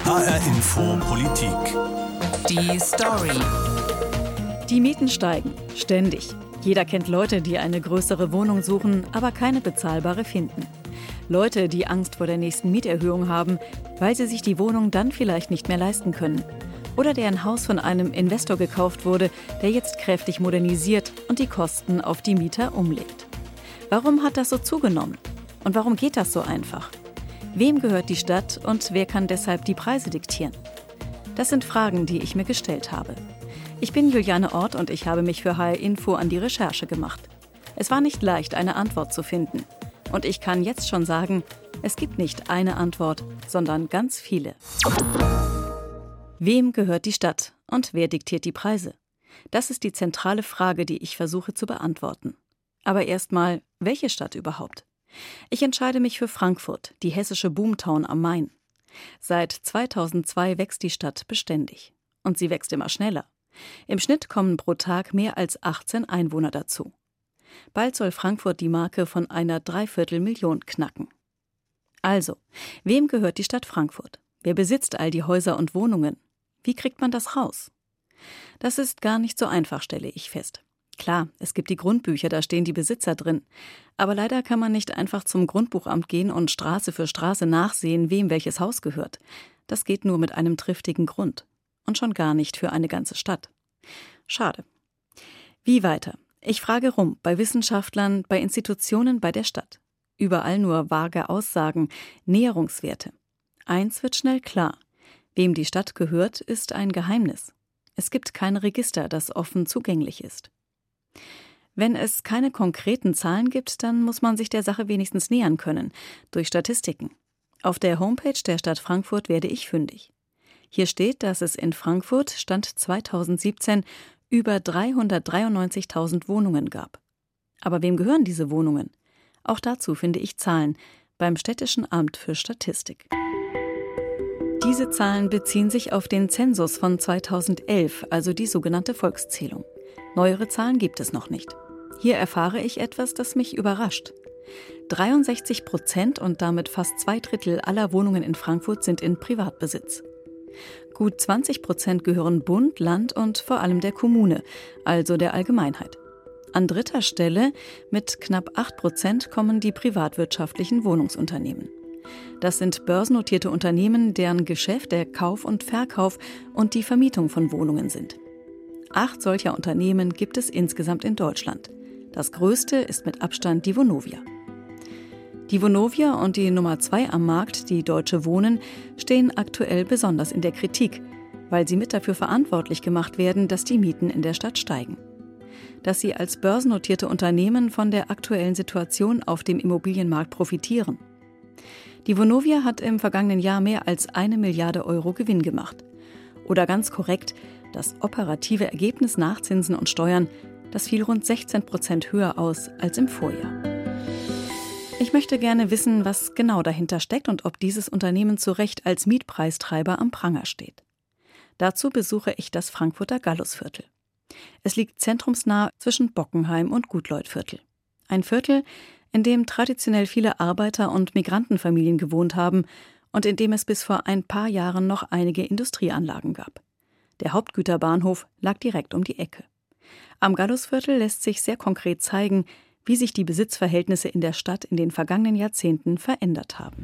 HR Info Politik. Die Story. Die Mieten steigen, ständig. Jeder kennt Leute, die eine größere Wohnung suchen, aber keine bezahlbare finden. Leute, die Angst vor der nächsten Mieterhöhung haben, weil sie sich die Wohnung dann vielleicht nicht mehr leisten können. Oder deren Haus von einem Investor gekauft wurde, der jetzt kräftig modernisiert und die Kosten auf die Mieter umlegt. Warum hat das so zugenommen? Und warum geht das so einfach? Wem gehört die Stadt und wer kann deshalb die Preise diktieren? Das sind Fragen, die ich mir gestellt habe. Ich bin Juliane Ort und ich habe mich für HR Info an die Recherche gemacht. Es war nicht leicht, eine Antwort zu finden. Und ich kann jetzt schon sagen, es gibt nicht eine Antwort, sondern ganz viele. Wem gehört die Stadt und wer diktiert die Preise? Das ist die zentrale Frage, die ich versuche zu beantworten. Aber erstmal, welche Stadt überhaupt? Ich entscheide mich für Frankfurt, die hessische Boomtown am Main. Seit 2002 wächst die Stadt beständig. Und sie wächst immer schneller. Im Schnitt kommen pro Tag mehr als 18 Einwohner dazu. Bald soll Frankfurt die Marke von einer Dreiviertelmillion knacken. Also, wem gehört die Stadt Frankfurt? Wer besitzt all die Häuser und Wohnungen? Wie kriegt man das raus? Das ist gar nicht so einfach, stelle ich fest. Klar, es gibt die Grundbücher, da stehen die Besitzer drin. Aber leider kann man nicht einfach zum Grundbuchamt gehen und Straße für Straße nachsehen, wem welches Haus gehört. Das geht nur mit einem triftigen Grund. Und schon gar nicht für eine ganze Stadt. Schade. Wie weiter? Ich frage rum, bei Wissenschaftlern, bei Institutionen, bei der Stadt. Überall nur vage Aussagen, Näherungswerte. Eins wird schnell klar. Wem die Stadt gehört, ist ein Geheimnis. Es gibt kein Register, das offen zugänglich ist. Wenn es keine konkreten Zahlen gibt, dann muss man sich der Sache wenigstens nähern können, durch Statistiken. Auf der Homepage der Stadt Frankfurt werde ich fündig. Hier steht, dass es in Frankfurt, Stand 2017, über 393.000 Wohnungen gab. Aber wem gehören diese Wohnungen? Auch dazu finde ich Zahlen beim Städtischen Amt für Statistik. Diese Zahlen beziehen sich auf den Zensus von 2011, also die sogenannte Volkszählung. Neuere Zahlen gibt es noch nicht. Hier erfahre ich etwas, das mich überrascht. 63% und damit fast 2/3 aller Wohnungen in Frankfurt sind in Privatbesitz. Gut 20% gehören Bund, Land und vor allem der Kommune, also der Allgemeinheit. An dritter Stelle mit knapp 8% kommen die privatwirtschaftlichen Wohnungsunternehmen. Das sind börsennotierte Unternehmen, deren Geschäft der Kauf und Verkauf und die Vermietung von Wohnungen sind. 8 solcher Unternehmen gibt es insgesamt in Deutschland. Das größte ist mit Abstand die Vonovia. Die Vonovia und die Nummer 2 am Markt, die Deutsche Wohnen, stehen aktuell besonders in der Kritik, weil sie mit dafür verantwortlich gemacht werden, dass die Mieten in der Stadt steigen. Dass sie als börsennotierte Unternehmen von der aktuellen Situation auf dem Immobilienmarkt profitieren. Die Vonovia hat im vergangenen Jahr mehr als 1 Milliarde Euro Gewinn gemacht. Oder ganz korrekt, das operative Ergebnis nach Zinsen und Steuern, das fiel rund 16% höher aus als im Vorjahr. Ich möchte gerne wissen, was genau dahinter steckt und ob dieses Unternehmen zu Recht als Mietpreistreiber am Pranger steht. Dazu besuche ich das Frankfurter Gallusviertel. Es liegt zentrumsnah zwischen Bockenheim und Gutleutviertel. Ein Viertel, in dem traditionell viele Arbeiter- und Migrantenfamilien gewohnt haben und in dem es bis vor ein paar Jahren noch einige Industrieanlagen gab. Der Hauptgüterbahnhof lag direkt um die Ecke. Am Gallusviertel lässt sich sehr konkret zeigen, wie sich die Besitzverhältnisse in der Stadt in den vergangenen Jahrzehnten verändert haben.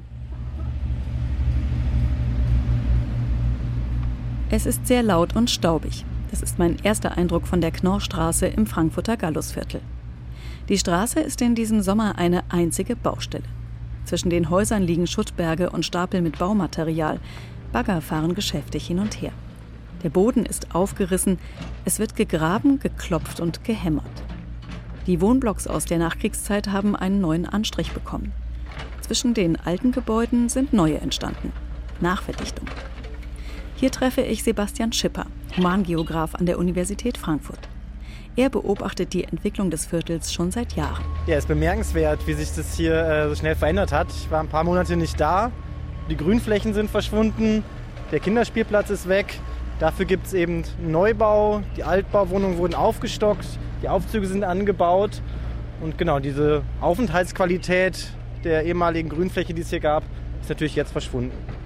Es ist sehr laut und staubig. Das ist mein erster Eindruck von der Knorrstraße im Frankfurter Gallusviertel. Die Straße ist in diesem Sommer eine einzige Baustelle. Zwischen den Häusern liegen Schuttberge und Stapel mit Baumaterial. Bagger fahren geschäftig hin und her. Der Boden ist aufgerissen, es wird gegraben, geklopft und gehämmert. Die Wohnblocks aus der Nachkriegszeit haben einen neuen Anstrich bekommen. Zwischen den alten Gebäuden sind neue entstanden. Nachverdichtung. Hier treffe ich Sebastian Schipper, Humangeograf an der Universität Frankfurt. Er beobachtet die Entwicklung des Viertels schon seit Jahren. Ja, es ist bemerkenswert, wie sich das hier so schnell verändert hat. Ich war ein paar Monate nicht da. Die Grünflächen sind verschwunden, der Kinderspielplatz ist weg. Dafür gibt es eben Neubau, die Altbauwohnungen wurden aufgestockt, die Aufzüge sind angebaut. Und genau, diese Aufenthaltsqualität der ehemaligen Grünfläche, die es hier gab, ist natürlich jetzt verschwunden.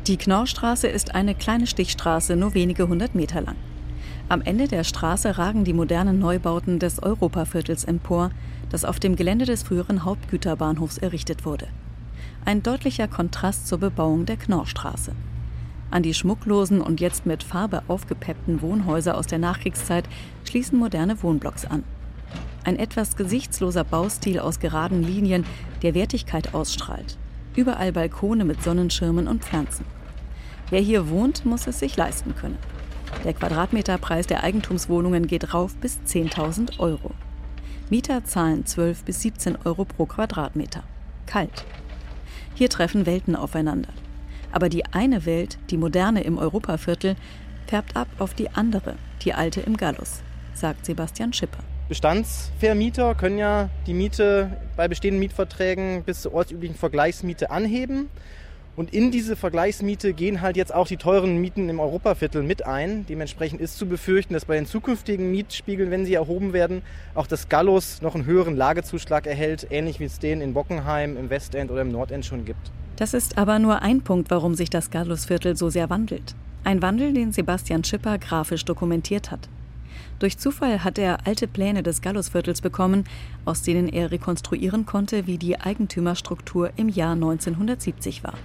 Die Knorrstraße ist eine kleine Stichstraße, nur wenige 100 Meter lang. Am Ende der Straße ragen die modernen Neubauten des Europaviertels empor, das auf dem Gelände des früheren Hauptgüterbahnhofs errichtet wurde. Ein deutlicher Kontrast zur Bebauung der Knorrstraße. An die schmucklosen und jetzt mit Farbe aufgepeppten Wohnhäuser aus der Nachkriegszeit schließen moderne Wohnblocks an. Ein etwas gesichtsloser Baustil aus geraden Linien, der Wertigkeit ausstrahlt. Überall Balkone mit Sonnenschirmen und Pflanzen. Wer hier wohnt, muss es sich leisten können. Der Quadratmeterpreis der Eigentumswohnungen geht rauf bis 10.000 Euro. Mieter zahlen 12 bis 17 Euro pro Quadratmeter. Kalt. Hier treffen Welten aufeinander. Aber die eine Welt, die moderne im Europaviertel, färbt ab auf die andere, die alte im Gallus, sagt Sebastian Schipper. Bestandsvermieter können ja die Miete bei bestehenden Mietverträgen bis zur ortsüblichen Vergleichsmiete anheben. Und in diese Vergleichsmiete gehen halt jetzt auch die teuren Mieten im Europaviertel mit ein. Dementsprechend ist zu befürchten, dass bei den zukünftigen Mietspiegeln, wenn sie erhoben werden, auch das Gallus noch einen höheren Lagezuschlag erhält, ähnlich wie es den in Bockenheim, im Westend oder im Nordend schon gibt. Das ist aber nur ein Punkt, warum sich das Gallusviertel so sehr wandelt. Ein Wandel, den Sebastian Schipper grafisch dokumentiert hat. Durch Zufall hat er alte Pläne des Gallusviertels bekommen, aus denen er rekonstruieren konnte, wie die Eigentümerstruktur im Jahr 1970 war.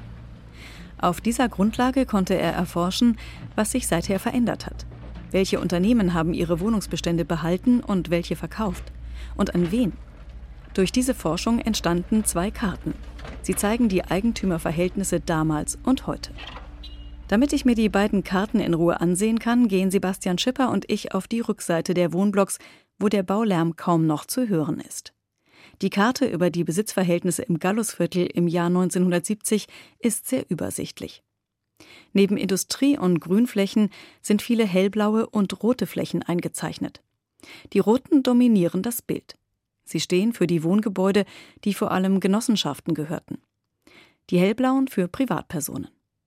Auf dieser Grundlage konnte er erforschen, was sich seither verändert hat. Welche Unternehmen haben ihre Wohnungsbestände behalten und welche verkauft? Und an wen? Durch diese Forschung entstanden 2 Karten. Sie zeigen die Eigentümerverhältnisse damals und heute. Damit ich mir die beiden Karten in Ruhe ansehen kann, gehen Sebastian Schipper und ich auf die Rückseite der Wohnblocks, wo der Baulärm kaum noch zu hören ist. Die Karte über die Besitzverhältnisse im Gallusviertel im Jahr 1970 ist sehr übersichtlich. Neben Industrie- und Grünflächen sind viele hellblaue und rote Flächen eingezeichnet. Die roten dominieren das Bild. Sie stehen für die Wohngebäude, die vor allem Genossenschaften gehörten. Die hellblauen für Privatpersonen.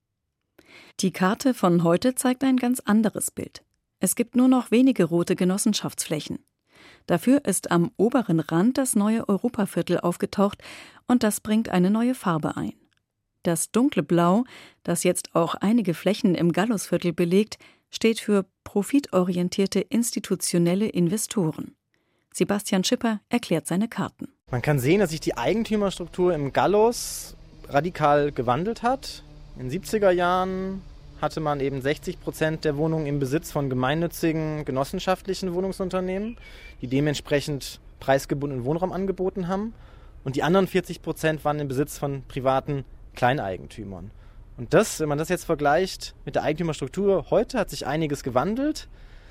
Die Karte von heute zeigt ein ganz anderes Bild. Es gibt nur noch wenige rote Genossenschaftsflächen. Dafür ist am oberen Rand das neue Europaviertel aufgetaucht und das bringt eine neue Farbe ein. Das dunkle Blau, das jetzt auch einige Flächen im Gallusviertel belegt, steht für profitorientierte institutionelle Investoren. Sebastian Schipper erklärt seine Karten. Man kann sehen, dass sich die Eigentümerstruktur im Gallus radikal gewandelt hat. In den 70er Jahren hatte man eben 60% der Wohnungen im Besitz von gemeinnützigen, genossenschaftlichen Wohnungsunternehmen, die dementsprechend preisgebundenen Wohnraum angeboten haben. Und die anderen 40% waren im Besitz von privaten Kleineigentümern. Und das, wenn man das jetzt vergleicht mit der Eigentümerstruktur heute, hat sich einiges gewandelt.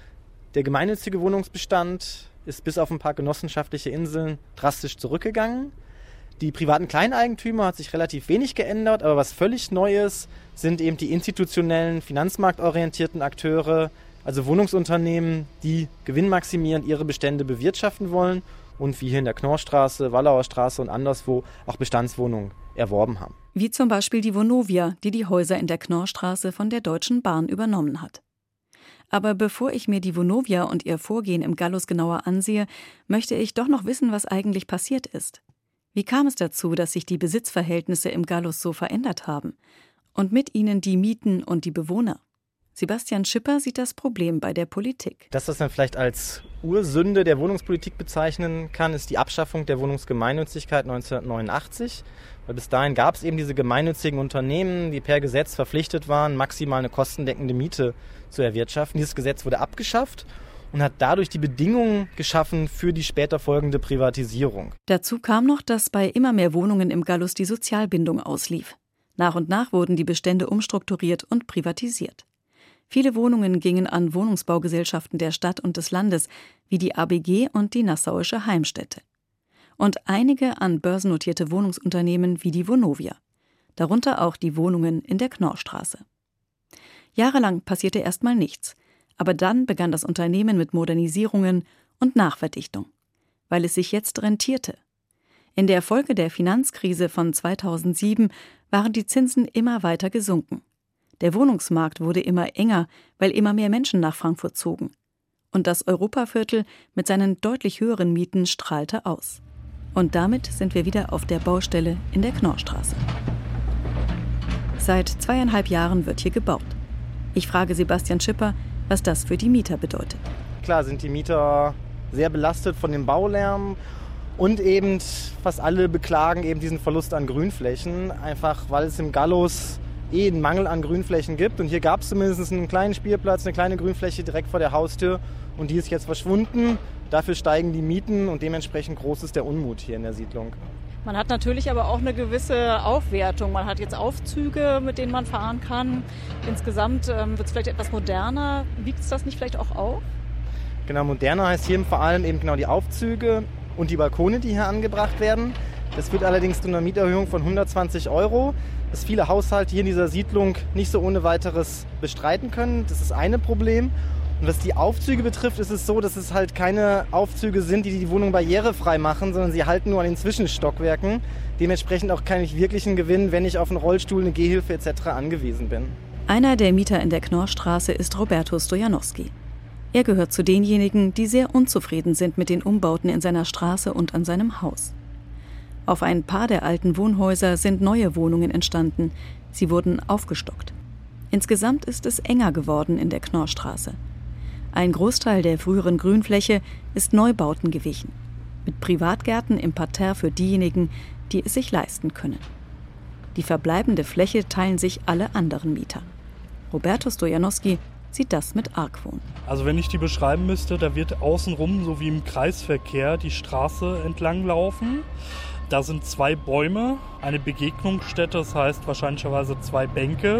Der gemeinnützige Wohnungsbestand ist bis auf ein paar genossenschaftliche Inseln drastisch zurückgegangen. Die privaten Kleineigentümer hat sich relativ wenig geändert, aber was völlig Neues sind eben die institutionellen, finanzmarktorientierten Akteure, also Wohnungsunternehmen, die gewinnmaximierend ihre Bestände bewirtschaften wollen und wie hier in der Knorrstraße, Wallauer Straße und anderswo auch Bestandswohnungen erworben haben. Wie zum Beispiel die Vonovia, die die Häuser in der Knorrstraße von der Deutschen Bahn übernommen hat. Aber bevor ich mir die Vonovia und ihr Vorgehen im Gallus genauer ansehe, möchte ich doch noch wissen, was eigentlich passiert ist. Wie kam es dazu, dass sich die Besitzverhältnisse im Gallus so verändert haben? Und mit ihnen die Mieten und die Bewohner? Sebastian Schipper sieht das Problem bei der Politik. Das, was man vielleicht als Ursünde der Wohnungspolitik bezeichnen kann, ist die Abschaffung der Wohnungsgemeinnützigkeit 1989. Weil bis dahin gab es eben diese gemeinnützigen Unternehmen, die per Gesetz verpflichtet waren, maximal eine kostendeckende Miete zu erwirtschaften. Dieses Gesetz wurde abgeschafft und hat dadurch die Bedingungen geschaffen für die später folgende Privatisierung. Dazu kam noch, dass bei immer mehr Wohnungen im Gallus die Sozialbindung auslief. Nach und nach wurden die Bestände umstrukturiert und privatisiert. Viele Wohnungen gingen an Wohnungsbaugesellschaften der Stadt und des Landes, wie die ABG und die Nassauische Heimstätte. Und einige an börsennotierte Wohnungsunternehmen wie die Vonovia. Darunter auch die Wohnungen in der Knorrstraße. Jahrelang passierte erstmal nichts. Aber dann begann das Unternehmen mit Modernisierungen und Nachverdichtung, weil es sich jetzt rentierte. In der Folge der Finanzkrise von 2007 waren die Zinsen immer weiter gesunken. Der Wohnungsmarkt wurde immer enger, weil immer mehr Menschen nach Frankfurt zogen. Und das Europaviertel mit seinen deutlich höheren Mieten strahlte aus. Und damit sind wir wieder auf der Baustelle in der Knorrstraße. Seit 2,5 Jahren wird hier gebaut. Ich frage Sebastian Schipper, was das für die Mieter bedeutet. Klar sind die Mieter sehr belastet von dem Baulärm und eben fast alle beklagen eben diesen Verlust an Grünflächen, einfach weil es im Gallus einen Mangel an Grünflächen gibt. Und hier gab es zumindest einen kleinen Spielplatz, eine kleine Grünfläche direkt vor der Haustür und die ist jetzt verschwunden. Dafür steigen die Mieten und dementsprechend groß ist der Unmut hier in der Siedlung. Man hat natürlich aber auch eine gewisse Aufwertung. Man hat jetzt Aufzüge, mit denen man fahren kann. Insgesamt wird es vielleicht etwas moderner. Wiegt es das nicht vielleicht auch auf? Genau, moderner heißt hier vor allem eben genau die Aufzüge und die Balkone, die hier angebracht werden. Das führt allerdings zu einer Mieterhöhung von 120 €, das viele Haushalte hier in dieser Siedlung nicht so ohne weiteres bestreiten können. Das ist eine Problem. Und was die Aufzüge betrifft, ist es so, dass es halt keine Aufzüge sind, die die Wohnung barrierefrei machen, sondern sie halten nur an den Zwischenstockwerken. Dementsprechend auch keinen wirklichen Gewinn, wenn ich auf einen Rollstuhl, eine Gehhilfe etc. angewiesen bin. Einer der Mieter in der Knorrstraße ist Roberto Stojanowski. Er gehört zu denjenigen, die sehr unzufrieden sind mit den Umbauten in seiner Straße und an seinem Haus. Auf ein paar der alten Wohnhäuser sind neue Wohnungen entstanden. Sie wurden aufgestockt. Insgesamt ist es enger geworden in der Knorrstraße. Ein Großteil der früheren Grünfläche ist Neubauten gewichen, mit Privatgärten im Parterre für diejenigen, die es sich leisten können. Die verbleibende Fläche teilen sich alle anderen Mieter. Roberto Stojanowski sieht das mit Argwohn. Also wenn ich die beschreiben müsste, da wird außenrum, so wie im Kreisverkehr, die Straße entlang laufen. Da sind 2 Bäume, eine Begegnungsstätte, das heißt wahrscheinlicherweise 2 Bänke.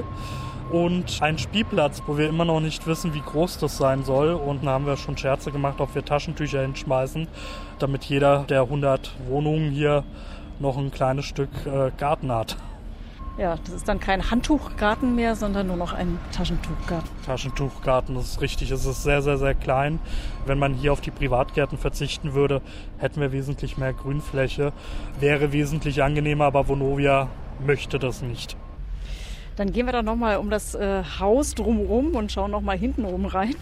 Und ein Spielplatz, wo wir immer noch nicht wissen, wie groß das sein soll. Und da haben wir schon Scherze gemacht, ob wir Taschentücher hinschmeißen, damit jeder der 100 Wohnungen hier noch ein kleines Stück Garten hat. Ja, das ist dann kein Handtuchgarten mehr, sondern nur noch ein Taschentuchgarten. Taschentuchgarten, das ist richtig. Es ist sehr, sehr, sehr klein. Wenn man hier auf die Privatgärten verzichten würde, hätten wir wesentlich mehr Grünfläche. Wäre wesentlich angenehmer, aber Vonovia möchte das nicht. Dann gehen wir dann nochmal um das Haus drumherum und schauen nochmal hinten oben rein.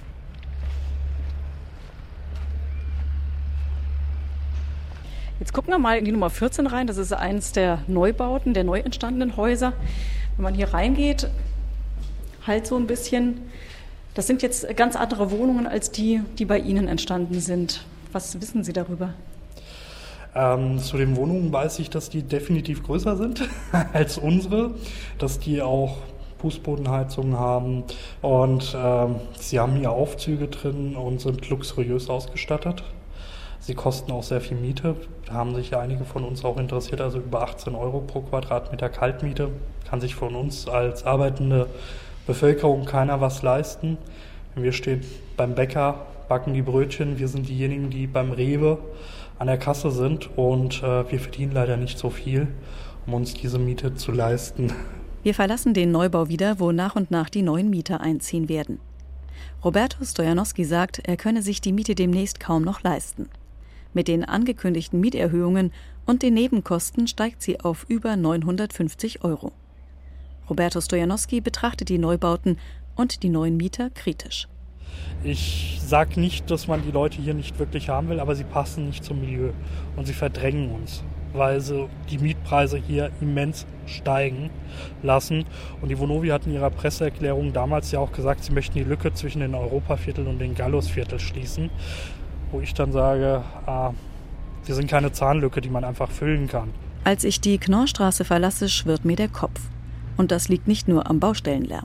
Jetzt gucken wir mal in die Nummer 14 rein. Das ist eins der Neubauten, der neu entstandenen Häuser. Wenn man hier reingeht, halt so ein bisschen. Das sind jetzt ganz andere Wohnungen als die bei Ihnen entstanden sind. Was wissen Sie darüber? Zu den Wohnungen weiß ich, dass die definitiv größer sind als unsere, dass die auch Fußbodenheizungen haben und sie haben hier Aufzüge drin und sind luxuriös ausgestattet. Sie kosten auch sehr viel Miete, da haben sich ja einige von uns auch interessiert, also über 18 € pro Quadratmeter Kaltmiete. Kann sich von uns als arbeitende Bevölkerung keiner was leisten. Wir stehen beim Bäcker, backen die Brötchen, wir sind diejenigen, die beim Rewe an der Kasse sind und wir verdienen leider nicht so viel, um uns diese Miete zu leisten. Wir verlassen den Neubau wieder, wo nach und nach die neuen Mieter einziehen werden. Roberto Stojanowski sagt, er könne sich die Miete demnächst kaum noch leisten. Mit den angekündigten Mieterhöhungen und den Nebenkosten steigt sie auf über 950 €. Roberto Stojanowski betrachtet die Neubauten und die neuen Mieter kritisch. Ich sage nicht, dass man die Leute hier nicht wirklich haben will, aber sie passen nicht zum Milieu und sie verdrängen uns, weil sie die Mietpreise hier immens steigen lassen. Und die Vonovia hat in ihrer Presseerklärung damals ja auch gesagt, sie möchten die Lücke zwischen den Europaviertel und den Gallusviertel schließen, wo ich dann sage, wir sind keine Zahnlücke, die man einfach füllen kann. Als ich die Knorrstraße verlasse, schwirrt mir der Kopf. Und das liegt nicht nur am Baustellenlärm.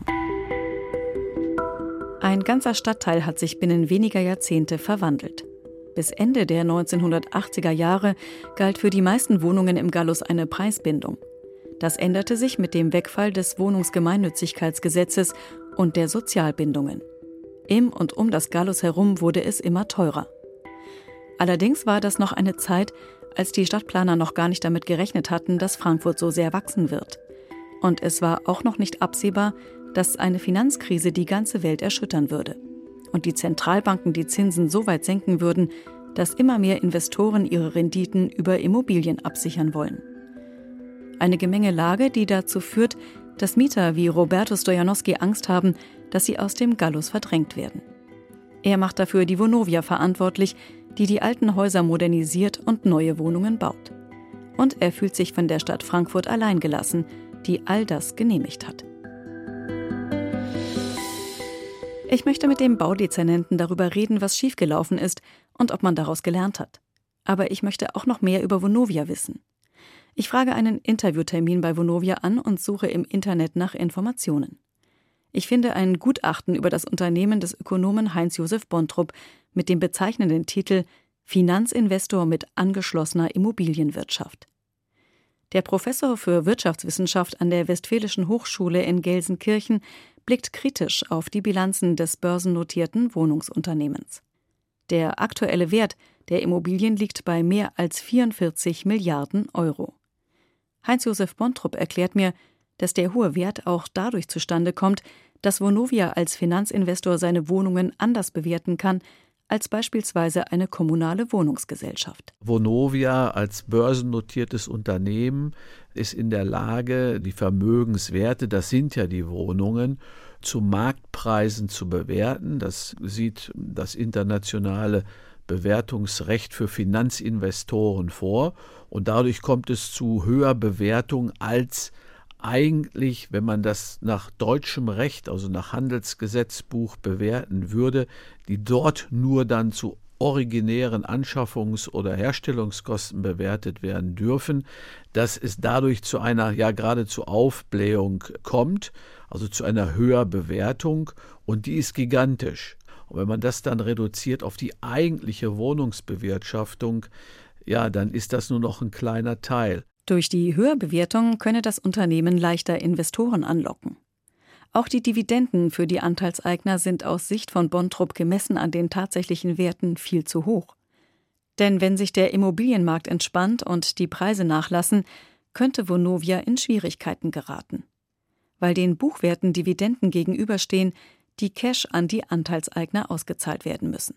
Ein ganzer Stadtteil hat sich binnen weniger Jahrzehnte verwandelt. Bis Ende der 1980er Jahre galt für die meisten Wohnungen im Gallus eine Preisbindung. Das änderte sich mit dem Wegfall des Wohnungsgemeinnützigkeitsgesetzes und der Sozialbindungen. Im und um das Gallus herum wurde es immer teurer. Allerdings war das noch eine Zeit, als die Stadtplaner noch gar nicht damit gerechnet hatten, dass Frankfurt so sehr wachsen wird. Und es war auch noch nicht absehbar, dass eine Finanzkrise die ganze Welt erschüttern würde und die Zentralbanken die Zinsen so weit senken würden, dass immer mehr Investoren ihre Renditen über Immobilien absichern wollen. Eine Gemengelage, die dazu führt, dass Mieter wie Roberto Stojanowski Angst haben, dass sie aus dem Gallus verdrängt werden. Er macht dafür die Vonovia verantwortlich, die alten Häuser modernisiert und neue Wohnungen baut. Und er fühlt sich von der Stadt Frankfurt alleingelassen, die all das genehmigt hat. Ich möchte mit dem Baudezernenten darüber reden, was schiefgelaufen ist und ob man daraus gelernt hat. Aber ich möchte auch noch mehr über Vonovia wissen. Ich frage einen Interviewtermin bei Vonovia an und suche im Internet nach Informationen. Ich finde ein Gutachten über das Unternehmen des Ökonomen Heinz-Josef Bontrop mit dem bezeichnenden Titel »Finanzinvestor mit angeschlossener Immobilienwirtschaft«. Der Professor für Wirtschaftswissenschaft an der Westfälischen Hochschule in Gelsenkirchen blickt kritisch auf die Bilanzen des börsennotierten Wohnungsunternehmens. Der aktuelle Wert der Immobilien liegt bei mehr als 44 Milliarden Euro. Heinz-Josef Bontrop erklärt mir, dass der hohe Wert auch dadurch zustande kommt, dass Vonovia als Finanzinvestor seine Wohnungen anders bewerten kann als beispielsweise eine kommunale Wohnungsgesellschaft. Vonovia als börsennotiertes Unternehmen ist in der Lage, die Vermögenswerte, das sind ja die Wohnungen, zu Marktpreisen zu bewerten. Das sieht das internationale Bewertungsrecht für Finanzinvestoren vor. Und dadurch kommt es zu höherer Bewertung als eigentlich, wenn man das nach deutschem Recht, also nach Handelsgesetzbuch bewerten würde, die dort nur dann zu originären Anschaffungs- oder Herstellungskosten bewertet werden dürfen, dass es dadurch zu einer geradezu Aufblähung kommt, also zu einer höheren Bewertung, und die ist gigantisch. Und wenn man das dann reduziert auf die eigentliche Wohnungsbewirtschaftung, dann ist das nur noch ein kleiner Teil. Durch die Höherbewertung könne das Unternehmen leichter Investoren anlocken. Auch die Dividenden für die Anteilseigner sind aus Sicht von Bontrop gemessen an den tatsächlichen Werten viel zu hoch. Denn wenn sich der Immobilienmarkt entspannt und die Preise nachlassen, könnte Vonovia in Schwierigkeiten geraten. Weil den Buchwerten Dividenden gegenüberstehen, die Cash an die Anteilseigner ausgezahlt werden müssen.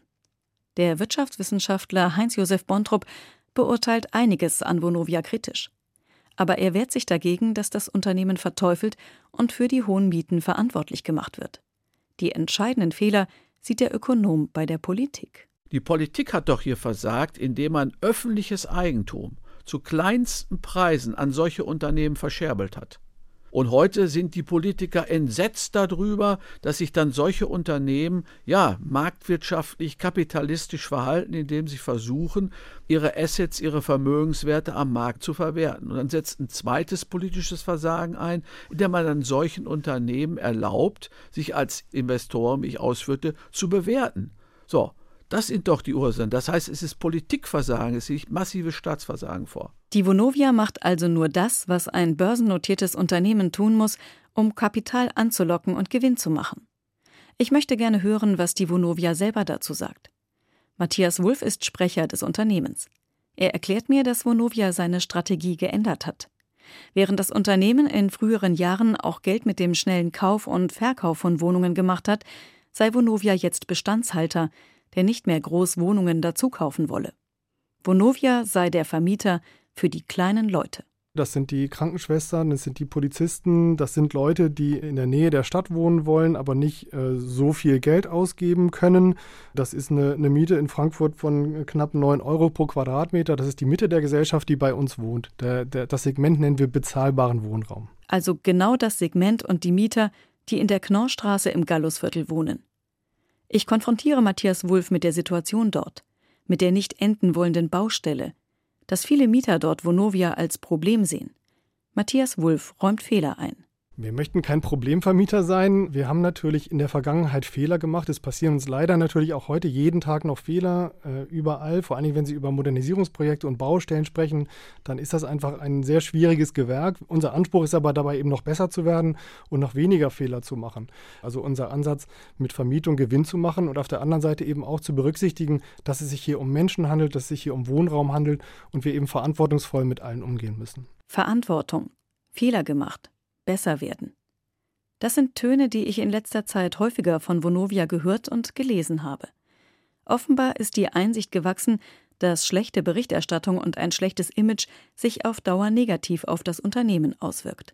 Der Wirtschaftswissenschaftler Heinz-Josef Bontrop beurteilt einiges an Vonovia kritisch. Aber er wehrt sich dagegen, dass das Unternehmen verteufelt und für die hohen Mieten verantwortlich gemacht wird. Die entscheidenden Fehler sieht der Ökonom bei der Politik. Die Politik hat doch hier versagt, indem man öffentliches Eigentum zu kleinsten Preisen an solche Unternehmen verscherbelt hat. Und heute sind die Politiker entsetzt darüber, dass sich dann solche Unternehmen marktwirtschaftlich, kapitalistisch verhalten, indem sie versuchen, ihre Assets, ihre Vermögenswerte am Markt zu verwerten. Und dann setzt ein zweites politisches Versagen ein, indem man dann solchen Unternehmen erlaubt, sich als Investoren, wie ich ausführte, zu bewerten. So, das sind doch die Ursachen. Das heißt, es ist Politikversagen, es liegt massives Staatsversagen vor. Die Vonovia macht also nur das, was ein börsennotiertes Unternehmen tun muss, um Kapital anzulocken und Gewinn zu machen. Ich möchte gerne hören, was die Vonovia selber dazu sagt. Matthias Wulff ist Sprecher des Unternehmens. Er erklärt mir, dass Vonovia seine Strategie geändert hat. Während das Unternehmen in früheren Jahren auch Geld mit dem schnellen Kauf und Verkauf von Wohnungen gemacht hat, sei Vonovia jetzt Bestandshalter, der nicht mehr groß Wohnungen dazu kaufen wolle. Vonovia sei der Vermieter für die kleinen Leute. Das sind die Krankenschwestern, das sind die Polizisten, das sind Leute, die in der Nähe der Stadt wohnen wollen, aber nicht so viel Geld ausgeben können. Das ist eine Miete in Frankfurt von knapp 9 Euro pro Quadratmeter. Das ist die Mitte der Gesellschaft, die bei uns wohnt. Das Segment nennen wir bezahlbaren Wohnraum. Also genau das Segment und die Mieter, die in der Knorrstraße im Gallusviertel wohnen. Ich konfrontiere Matthias Wulff mit der Situation dort, mit der nicht enden wollenden Baustelle, dass viele Mieter dort Vonovia als Problem sehen. Matthias Wulff räumt Fehler ein. Wir möchten kein Problemvermieter sein. Wir haben natürlich in der Vergangenheit Fehler gemacht. Es passieren uns leider natürlich auch heute jeden Tag noch Fehler, überall. Vor allem, wenn Sie über Modernisierungsprojekte und Baustellen sprechen, dann ist das einfach ein sehr schwieriges Gewerk. Unser Anspruch ist aber dabei eben noch besser zu werden und noch weniger Fehler zu machen. Also unser Ansatz, mit Vermietung Gewinn zu machen und auf der anderen Seite eben auch zu berücksichtigen, dass es sich hier um Menschen handelt, dass es sich hier um Wohnraum handelt und wir eben verantwortungsvoll mit allen umgehen müssen. Verantwortung, Fehler gemacht, besser werden. Das sind Töne, die ich in letzter Zeit häufiger von Vonovia gehört und gelesen habe. Offenbar ist die Einsicht gewachsen, dass schlechte Berichterstattung und ein schlechtes Image sich auf Dauer negativ auf das Unternehmen auswirkt.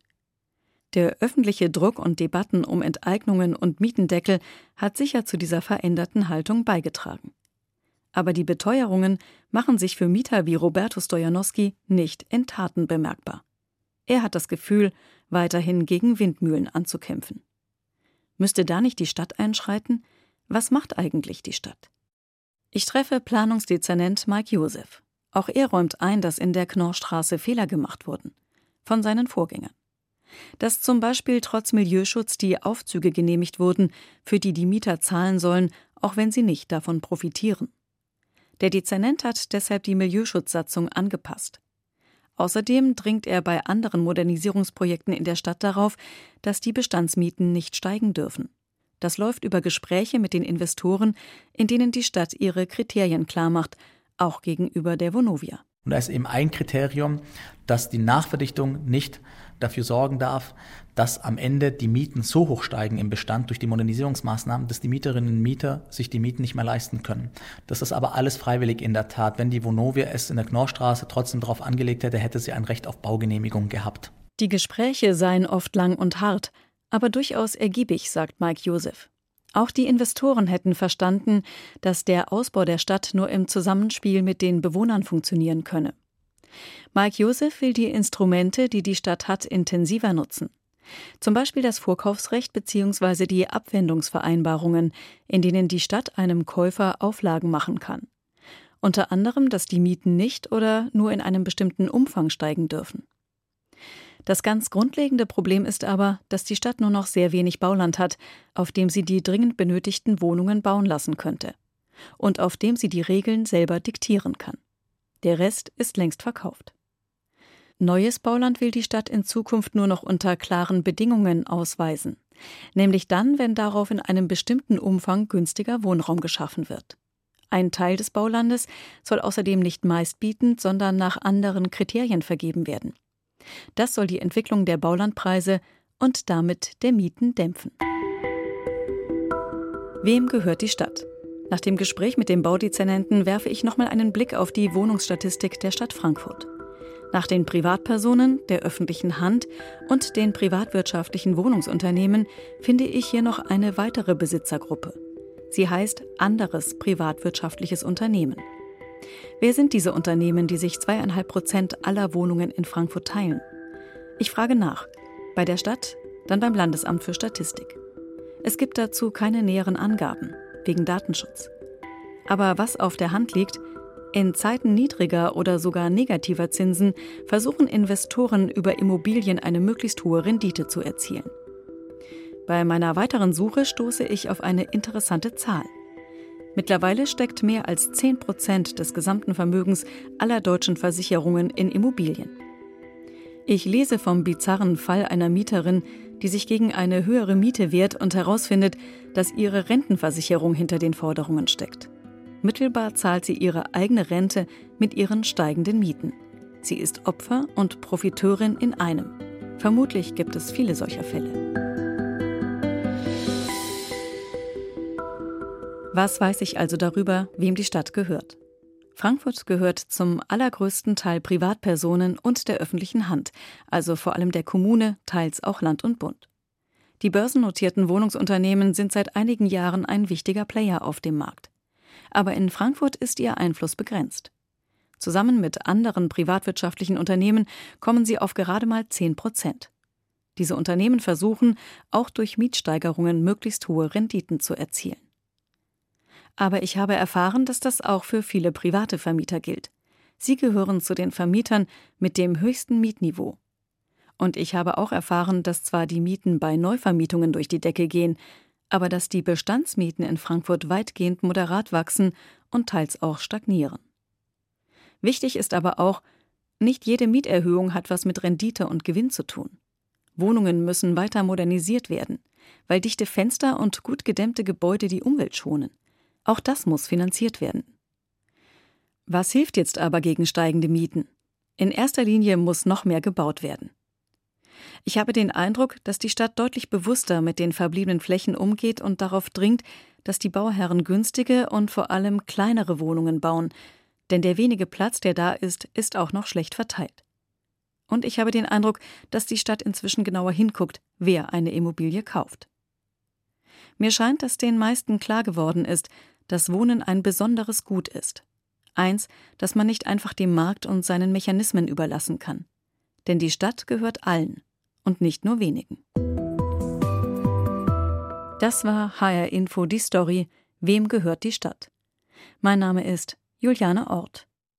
Der öffentliche Druck und Debatten um Enteignungen und Mietendeckel hat sicher zu dieser veränderten Haltung beigetragen. Aber die Beteuerungen machen sich für Mieter wie Roberto Stojanowski nicht in Taten bemerkbar. Er hat das Gefühl, weiterhin gegen Windmühlen anzukämpfen. Müsste da nicht die Stadt einschreiten? Was macht eigentlich die Stadt? Ich treffe Planungsdezernent Mike Joseph. Auch er räumt ein, dass in der Knorrstraße Fehler gemacht wurden. Von seinen Vorgängern. Dass zum Beispiel trotz Milieuschutz die Aufzüge genehmigt wurden, für die die Mieter zahlen sollen, auch wenn sie nicht davon profitieren. Der Dezernent hat deshalb die Milieuschutzsatzung angepasst. Außerdem dringt er bei anderen Modernisierungsprojekten in der Stadt darauf, dass die Bestandsmieten nicht steigen dürfen. Das läuft über Gespräche mit den Investoren, in denen die Stadt ihre Kriterien klarmacht, auch gegenüber der Vonovia. Und da ist eben ein Kriterium, dass die Nachverdichtung nicht dafür sorgen darf, dass am Ende die Mieten so hoch steigen im Bestand durch die Modernisierungsmaßnahmen, dass die Mieterinnen und Mieter sich die Mieten nicht mehr leisten können. Das ist aber alles freiwillig in der Tat. Wenn die Vonovia es in der Knorrstraße trotzdem darauf angelegt hätte, hätte sie ein Recht auf Baugenehmigung gehabt. Die Gespräche seien oft lang und hart, aber durchaus ergiebig, sagt Mike Joseph. Auch die Investoren hätten verstanden, dass der Ausbau der Stadt nur im Zusammenspiel mit den Bewohnern funktionieren könne. Mike Joseph will die Instrumente, die die Stadt hat, intensiver nutzen. Zum Beispiel das Vorkaufsrecht bzw. die Abwendungsvereinbarungen, in denen die Stadt einem Käufer Auflagen machen kann. Unter anderem, dass die Mieten nicht oder nur in einem bestimmten Umfang steigen dürfen. Das ganz grundlegende Problem ist aber, dass die Stadt nur noch sehr wenig Bauland hat, auf dem sie die dringend benötigten Wohnungen bauen lassen könnte. Und auf dem sie die Regeln selber diktieren kann. Der Rest ist längst verkauft. Neues Bauland will die Stadt in Zukunft nur noch unter klaren Bedingungen ausweisen. Nämlich dann, wenn darauf in einem bestimmten Umfang günstiger Wohnraum geschaffen wird. Ein Teil des Baulandes soll außerdem nicht meistbietend, sondern nach anderen Kriterien vergeben werden. Das soll die Entwicklung der Baulandpreise und damit der Mieten dämpfen. Wem gehört die Stadt? Nach dem Gespräch mit dem Baudezernenten werfe ich nochmal einen Blick auf die Wohnungsstatistik der Stadt Frankfurt. Nach den Privatpersonen, der öffentlichen Hand und den privatwirtschaftlichen Wohnungsunternehmen finde ich hier noch eine weitere Besitzergruppe. Sie heißt anderes privatwirtschaftliches Unternehmen. Wer sind diese Unternehmen, die sich 2,5% aller Wohnungen in Frankfurt teilen? Ich frage nach. Bei der Stadt, dann beim Landesamt für Statistik. Es gibt dazu keine näheren Angaben, wegen Datenschutz. Aber was auf der Hand liegt, in Zeiten niedriger oder sogar negativer Zinsen versuchen Investoren über Immobilien eine möglichst hohe Rendite zu erzielen. Bei meiner weiteren Suche stoße ich auf eine interessante Zahl. Mittlerweile steckt mehr als 10% des gesamten Vermögens aller deutschen Versicherungen in Immobilien. Ich lese vom bizarren Fall einer Mieterin, die sich gegen eine höhere Miete wehrt und herausfindet, dass ihre Rentenversicherung hinter den Forderungen steckt. Mittelbar zahlt sie ihre eigene Rente mit ihren steigenden Mieten. Sie ist Opfer und Profiteurin in einem. Vermutlich gibt es viele solcher Fälle. Was weiß ich also darüber, wem die Stadt gehört? Frankfurt gehört zum allergrößten Teil Privatpersonen und der öffentlichen Hand, also vor allem der Kommune, teils auch Land und Bund. Die börsennotierten Wohnungsunternehmen sind seit einigen Jahren ein wichtiger Player auf dem Markt. Aber in Frankfurt ist ihr Einfluss begrenzt. Zusammen mit anderen privatwirtschaftlichen Unternehmen kommen sie auf gerade mal 10%. Diese Unternehmen versuchen, auch durch Mietsteigerungen möglichst hohe Renditen zu erzielen. Aber ich habe erfahren, dass das auch für viele private Vermieter gilt. Sie gehören zu den Vermietern mit dem höchsten Mietniveau. Und ich habe auch erfahren, dass zwar die Mieten bei Neuvermietungen durch die Decke gehen, aber dass die Bestandsmieten in Frankfurt weitgehend moderat wachsen und teils auch stagnieren. Wichtig ist aber auch, nicht jede Mieterhöhung hat was mit Rendite und Gewinn zu tun. Wohnungen müssen weiter modernisiert werden, weil dichte Fenster und gut gedämmte Gebäude die Umwelt schonen. Auch das muss finanziert werden. Was hilft jetzt aber gegen steigende Mieten? In erster Linie muss noch mehr gebaut werden. Ich habe den Eindruck, dass die Stadt deutlich bewusster mit den verbliebenen Flächen umgeht und darauf dringt, dass die Bauherren günstige und vor allem kleinere Wohnungen bauen, denn der wenige Platz, der da ist, ist auch noch schlecht verteilt. Und ich habe den Eindruck, dass die Stadt inzwischen genauer hinguckt, wer eine Immobilie kauft. Mir scheint, dass den meisten klar geworden ist, dass Wohnen ein besonderes Gut ist. Eins, das man nicht einfach dem Markt und seinen Mechanismen überlassen kann. Denn die Stadt gehört allen. und nicht nur wenigen. Das war HR Info die Story. Wem gehört die Stadt? Mein Name ist Juliane Orth.